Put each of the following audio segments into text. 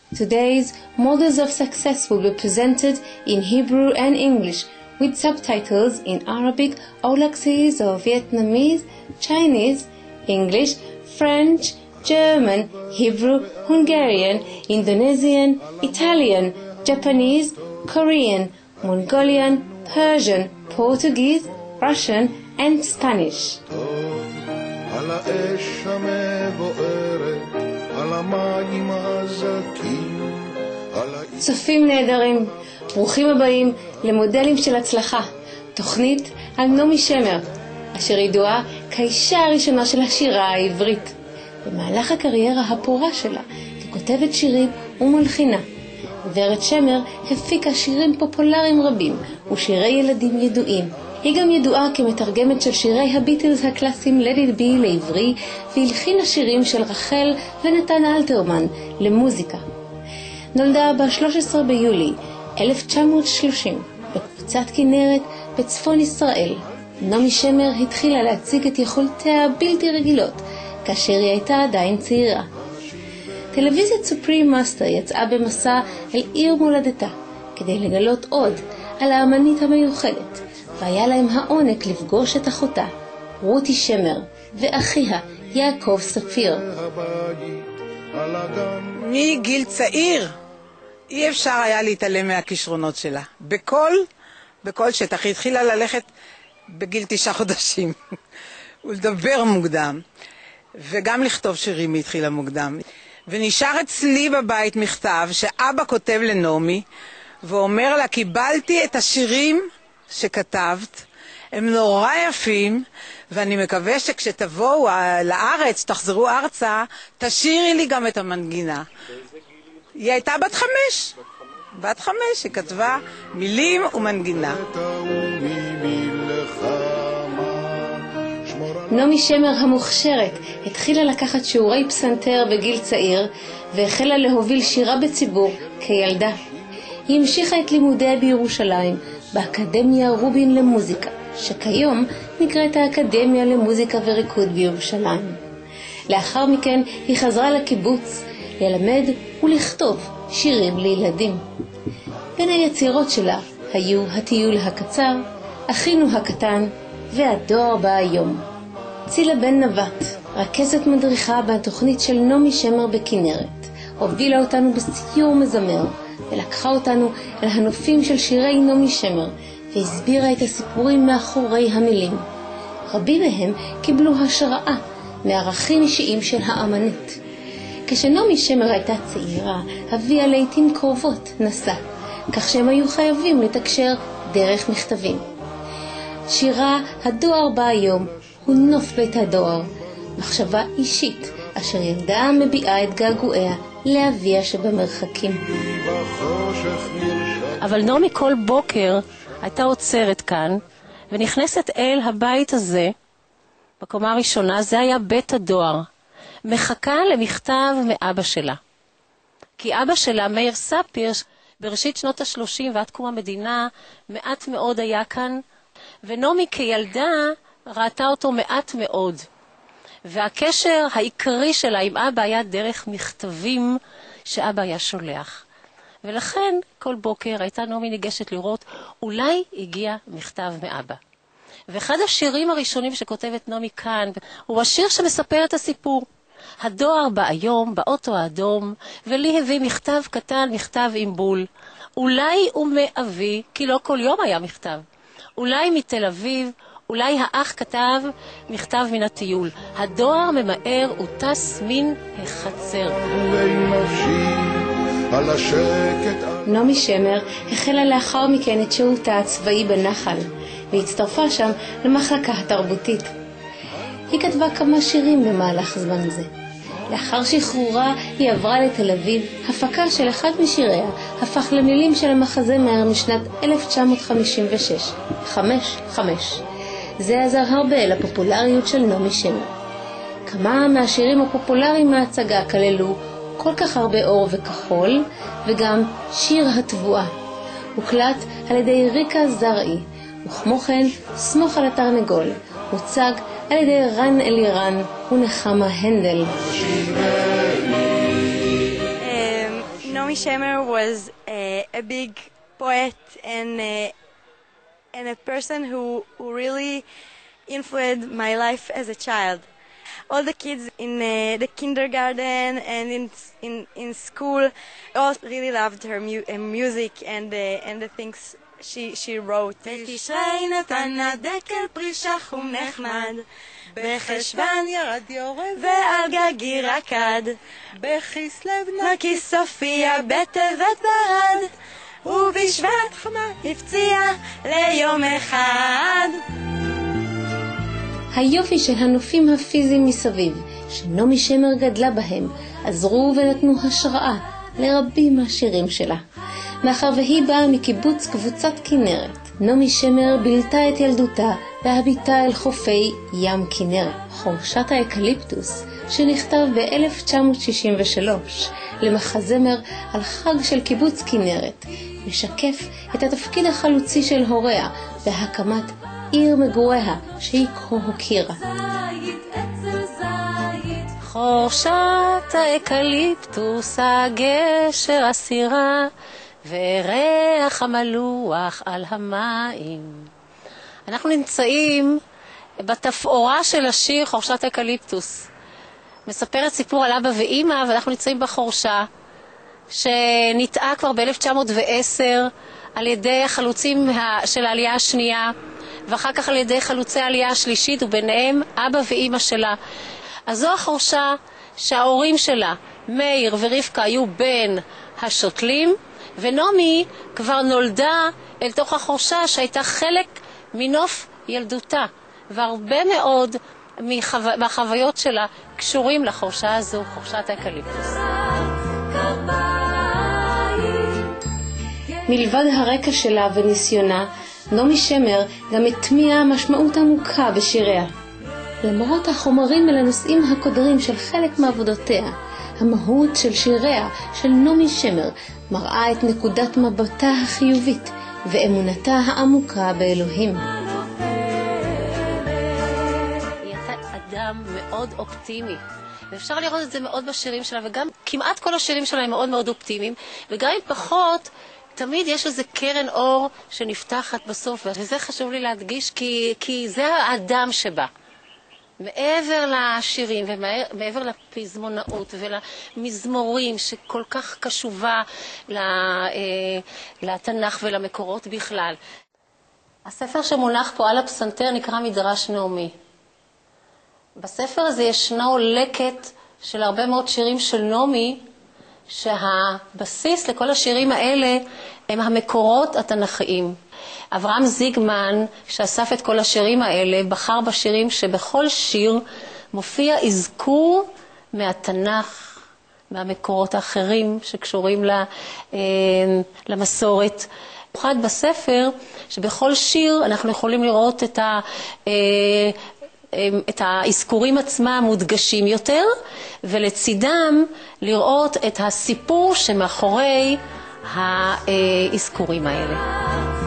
Today's models of success will be presented in Hebrew and English with subtitles in Arabic, Aulaxese or Vietnamese, Chinese, English, French, German, Hebrew, Hungarian, Indonesian, Italian, Japanese, Korean, Mongolian, Persian, Portuguese, Russian, and Spanish. על האש המבוערת, על המים הזכים, צופים נהדרים, ברוכים הבאים למודלים של הצלחה, תוכנית על נעמי שמר, אשר ידועה כאישה הראשונה של השירה העברית. במהלך הקריירה הפורה שלה ככותבת שירים ומלחינה, גברת שמר הפיקה שירים פופולריים רבים ושירי ילדים ידועים. היא גם ידועה כמתרגמת של שירי הביטלס הקלאסיים Let It Be לעברי, והלחינה שירים של רחל ונתן אלתרמן למוזיקה. נולדה ב-13 ביולי 1930 בקבוצת כנרת בצפון ישראל. נעמי שמר התחילה להציג את יכולותיה הבלתי רגילות כאשר היא הייתה עדיין צעירה. טלוויזיית סופרים מאסטר יצאה במסע אל עיר מולדתה כדי לגלות עוד על האמנית המיוחדת, והיה להם העונג לפגוש את אחותה רותי שמר ואחיה יעקב ספיר. מגיל צעיר אי אפשר היה להתעלם מהכישרונות שלה. בכל שטח. היא התחילה ללכת בגיל 9 חודשים ולדבר מוקדם, וגם לכתוב שירים היא התחילה מוקדם. ונשאר אצלי בבית מכתב שאבא כותב לנעמי ואומר לה, קיבלתי את השירים שכתבת, הם נורא יפים, ואני מקווה שכשתבואו לארץ, תחזרו ארצה, תשירי לי גם את המנגינה. היא הייתה בת 5, היא כתבה מילים ומנגינה. נעמי שמר המוכשרת התחילה לקחת שיעורי פסנתר בגיל צעיר והחלה להוביל שירה בציבור כילדה. היא המשיכה את לימודיה בירושלים באקדמיה רובין למוזיקה, שכיום נקראת האקדמיה למוזיקה וריקוד בירושלים. לאחר מכן היא חזרה לקיבוץ ללמד ולכתוב שירים לילדים. בין היצירות שלה היו הטיול הקצר, אחינו הקטן והדואר בא היום. צילה בן נבט, רכזת מדריכה בתוכנית של נעמי שמר בכנרת, הובילה אותנו בסיור מזמר ולקחה אותנו אל הנופים של שירי נעמי שמר והסבירה את הסיפורים מאחורי המילים. רבים מהם קיבלו השראה מערכים אישיים של האמנית. כשנעמי שמר הייתה צעירה, אביה לעתים קרובות נסע, כך שהם היו חייבים לתקשר דרך מכתבים. שירה הדואר בא היום הוא נוף בית הדואר, מחשבה אישית אשר ילדה מביעה את געגועיה לאביה שבמרחקים. אבל נעמי כל בוקר הייתה עוצרת כאן ונכנסת אל הבית הזה בקומה הראשונה, זה היה בית הדואר, מחכה למכתב מאבא שלה. כי אבא שלה, מאיר ספיר, בראשית שנות ה-30 ועד קום המדינה, מעט מאוד היה כאן, ונעמי כילדה ראתה אותו מעט מאוד. והקשר העיקרי שלה עם אבא היה דרך מכתבים שאבא היה שולח. ולכן כל בוקר הייתה נעמי ניגשת לראות, אולי הגיע מכתב מאבא. ואחד השירים הראשונים שכותבת נעמי כאן, הוא השיר שמספר את הסיפור. הדואר בא היום באוטו האדום, ולי הביא מכתב קטן, מכתב עם בול. אולי הוא מאבי, כי לא כל יום היה מכתב. אולי מתל אביב, אולי האח כתב מכתב מן הטיול. הדואר ממהר וטס מן החצר. נעמי שמר החלה לאחר מכן את שירותה הצבאי בנחל, והצטרפה שם למחלקה התרבותית. היא כתבה כמה שירים במהלך זמן זה. לאחר שחרורה היא עברה לתל אביב, הפקה של אחד משיריה הפך למילים של המחזמר משנת 1956, 5-5. זה עזר הרבה לפופולריות של נעמי שמר. כמה מהשירים הפופולריים מההצגה כללו כל כך הרבה אור וכחול, וגם שיר התבואה. הוקלט על ידי ריקה זרעי, וכמו כן סמוך על התרנגול, הוצג על ידי רן נעמי Naomi Shemer was a big poet and a person who really influenced my life as a child. All the kids in the kindergarten and in school all really loved her music and the things she wrote. בתשרי נתן הדקל פרישה חום נחמד, בחשוון ירד יורד ועל גגי רקד, בכסלו נקי סופיה בטבת ברד, ובשבט חמה הפציע ליום אחד. היופי של הנופים הפיזיים מסביב, שנעמי שמר גדלה בהם, עזרו ונתנו השראה לרבים מהשירים שלה. מאחר והיא באה מקיבוץ קבוצת כנרת, נעמי שמר בילתה את ילדותה בהביטה אל חופי ים כנרת. חורשת האקליפטוס, שנכתב ב-1963 למחזמר על חג של קיבוץ כנרת, משקף את התפקיד החלוצי של הוריה בהקמת עיר מגוריה שהיא כה הוקירה. חורשת האקליפטוס, הגשר הסירה, וריח המלוח על המים. אנחנו נמצאים בתפאורה של השיר חורשת האקליפטוס. מספרת סיפור על אבא ואמא, ואנחנו נמצאים בחורשה שניטעה כבר ב-1910 על ידי החלוצים של העלייה השנייה, ואחר כך על ידי חלוצי העלייה השלישית, וביניהם אבא ואמא שלה. אז זו החורשה שההורים שלה, מאיר ורבקה, היו בין השותלים, ונעמי כבר נולדה אל תוך החורשה שהייתה חלק מנוף ילדותה, והרבה מאוד מהחוויות שלה קשורים לחורשה הזו, חורשת האקליפטוס. מלבד הרקע שלה וניסיונה, נעמי שמר גם הטמיעה משמעות עמוקה בשיריה. למרות החומרים ולנושאים הקודרים של חלק מעבודותיה, המהות של שיריה של נעמי שמר מראה את נקודת מבטה החיובית ואמונתה העמוקה באלוהים. היא הייתה אדם מאוד אופטימי, ואפשר לראות את זה מאוד בשירים שלה, וגם כמעט כל השירים שלה הם מאוד מאוד אופטימיים, וגם אם פחות, תמיד יש איזה קרן אור שנפתחת בסוף, וזה חשוב לי להדגיש, כי זה האדם שבה. מעבר לשירים ומעבר לפזמונאות ולמזמורים שכל כך קשובה לתנ"ך ולמקורות בכלל. הספר שמונח פה על הפסנתר נקרא מדרש נעמי. בספר הזה ישנו לקט של הרבה מאוד שירים של נעמי, שהבסיס לכל השירים האלה הם המקורות התנ"כיים. אברהם זיגמן, שאסף את כל השירים האלה, בחר בשירים שבכל שיר מופיע אזכור מהתנ"ך, מהמקורות האחרים שקשורים למסורת. במיוחד בספר, שבכל שיר אנחנו יכולים לראות את האזכורים עצמם מודגשים יותר, ולצידם לראות את הסיפור שמאחורי האזכורים האלה.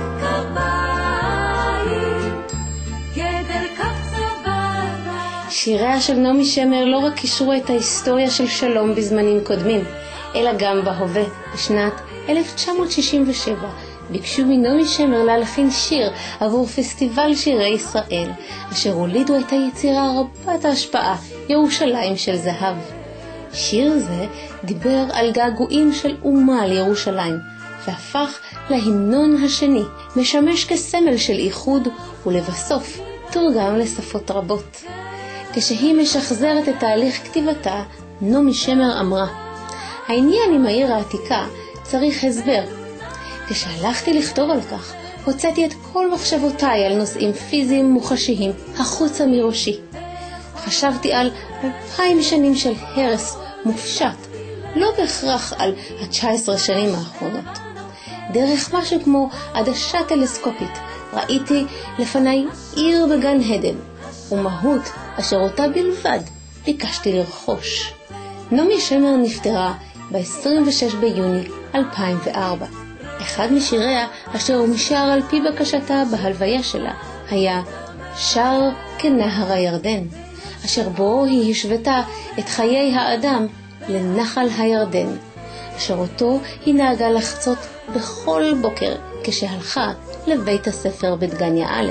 שיריה של נעמי שמר לא רק קישרו את ההיסטוריה של שלום בזמנים קודמים, אלא גם בהווה. בשנת 1967 ביקשו מנעמי שמר להלחין שיר עבור פסטיבל שירי ישראל, אשר הולידו את היצירה רבת ההשפעה, ירושלים של זהב. שיר זה דיבר על געגועים של אומה לירושלים, והפך להמנון השני, משמש כסמל של איחוד, ולבסוף תורגם לשפות רבות. כשהיא משחזרת את תהליך כתיבתה, נעמי שמר אמרה, העניין עם העיר העתיקה צריך הסבר. כשהלכתי לכתוב על כך, הוצאתי את כל מחשבותיי על נושאים פיזיים מוחשיים החוצה מראשי. חשבתי על 2000 שנים של הרס מופשט, לא בהכרח על 19 שנים האחרונות. דרך משהו כמו עדשה טלסקופית, ראיתי לפניי עיר בגן עדן, ומהות אשר אותה בלבד ביקשתי לרכוש. נעמי שמר נפטרה ב-26 ביוני 2004. אחד משיריה אשר הומשר על פי בקשתה בהלוויה שלה היה שר כנהר הירדן, אשר בו היא השוותה את חיי האדם לנחל הירדן, אשר אותו היא נהגה לחצות בכל בוקר כשהלכה לבית הספר בדגניה א'.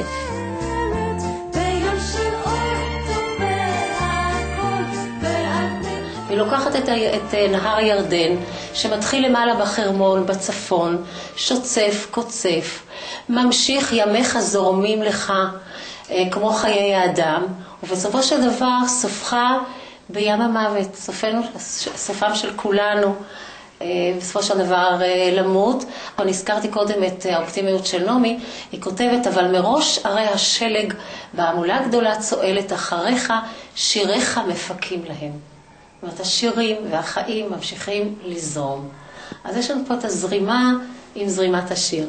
היא לוקחת את נהר ירדן, שמתחיל למעלה בחרמון, בצפון, שוצף, קוצף, ממשיך ימיך זורמים לך כמו חיי האדם, ובסופו של דבר סופך בים המוות, סופם של כולנו, בסופו של דבר למות. אני הזכרתי קודם את האופטימיות של נעמי, היא כותבת, אבל מראש הרי השלג וההמולה הגדולה צועלת אחריך, שיריך מפקים להם. זאת אומרת, השירים והחיים ממשיכים לזרום. אז יש לנו פה את הזרימה עם זרימת השיר.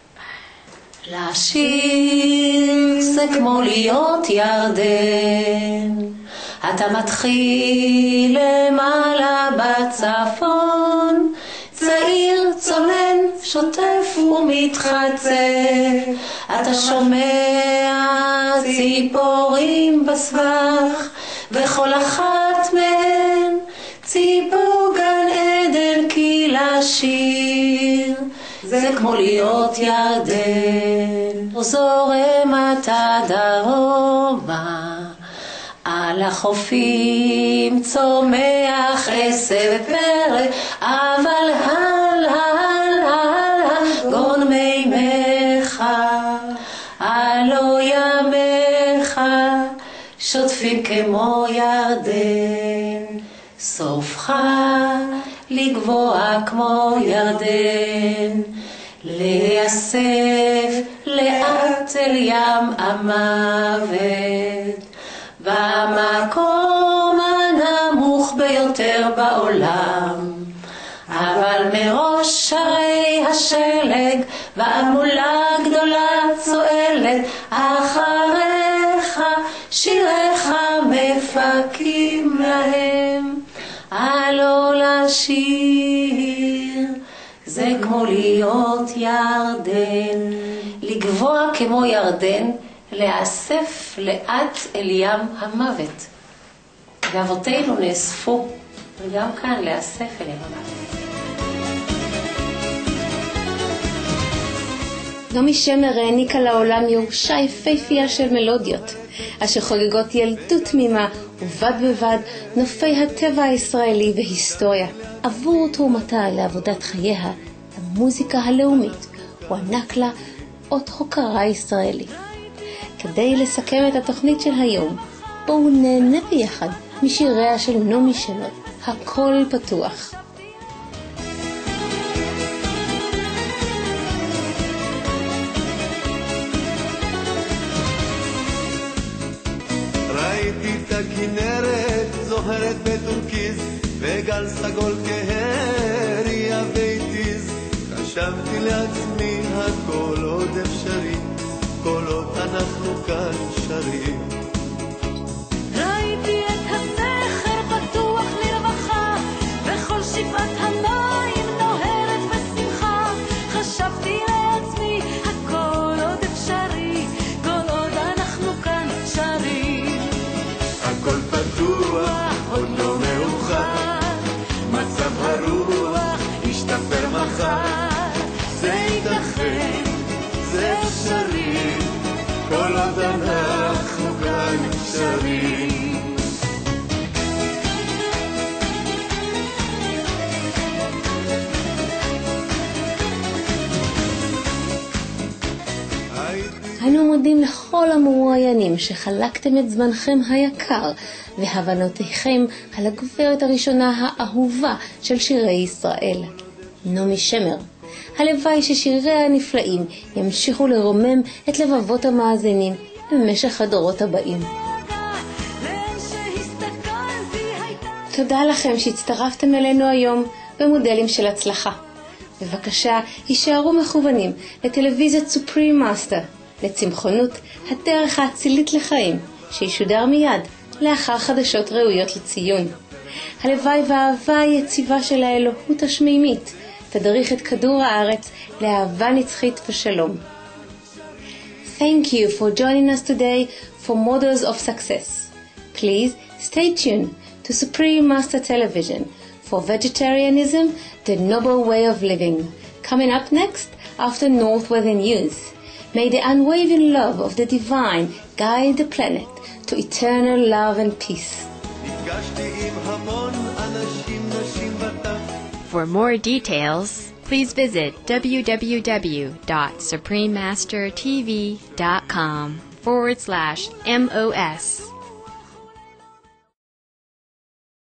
לשיר זה כמו להיות ירדן, אתה מתחיל למעלה בצפון, צעיר צונן שוטף ומתחצה, אתה שומע ציפורים בסבך, וכל אחת מהן ציפור גן עדן, כי לשיר זה כמו להיות ירדן. זורם אתה דרומה, על החופים צומח עשב פרא, אבל גון מימיך, הלא ימיך, שוטפים כמו ירדן, סופך לגבוה כמו ירדן, להיאסף לאט אל ים המוות, במקום הנמוך ביותר בעולם. אבל מראש הרי השלג והמולה גדולה צועלת, אחריך שיריך מפקים להם, הלא לשיר זה כמו להיות ירדן, לגבוה כמו ירדן, להאסף לאט אל ים המוות. ואבותינו נאספו, וגם כאן להאסף אל ים המוות. נעמי שמר העניקה לעולם ירושה יפהפייה של מלודיות, אשר חוגגות ילדות תמימה ובד בבד נופי הטבע הישראלי והיסטוריה. עבור תרומתה לעבודת חייה, המוזיקה הלאומית הוענק לה אות הוקרה ישראלי. כדי לסכם את התוכנית של היום, בואו נהנה ביחד משיריה של נעמי שמר, הכל פתוח. ראיתי את הכנרת זוהרת בטורקיז, וגל סגול כהריה והתיז, חשבתי לעצמי הכל עוד אפשרי, כל עוד אנחנו כאן שרים. ראיתי את הסכר פתוח לרווחה, וכל שפעת המים נוהרת בשמחה, חשבתי לעצמי הכל עוד אפשרי, כל עוד אנחנו כאן שרים. הכל פתוח, עוד לא מאוחר, מצב הרוח ישתפר מחר, זה ייתכן, זה אפשרי, כל עוד אנחנו כאן שרים. אנו מודים לכל המרואיינים שחלקתם את זמנכם היקר והבנותיכם על הגברת הראשונה האהובה של שירי ישראל, נעמי שמר. הלוואי ששיריה הנפלאים ימשיכו לרומם את לבבות המאזינים במשך הדורות הבאים. תודה לכם שהצטרפתם אלינו היום במודלים של הצלחה. בבקשה, הישארו מכוונים לטלוויזיית סופרים מאסטר, לצמחונות הדרך האצילית לחיים, שישודר מיד לאחר חדשות ראויות לציון. הלוואי והאהבה היציבה של האלוהות השמימית תדריך את כדור הארץ לאהבה נצחית ושלום. Thank you for joining us today for Models of Success. Please stay tuned to Supreme Master Television for vegetarianism, the noble way of living. Coming up next, after Northweather News, may the unwavering love of the divine guide the planet to eternal love and peace. For more details, please visit www.suprememastertv.com/MOS.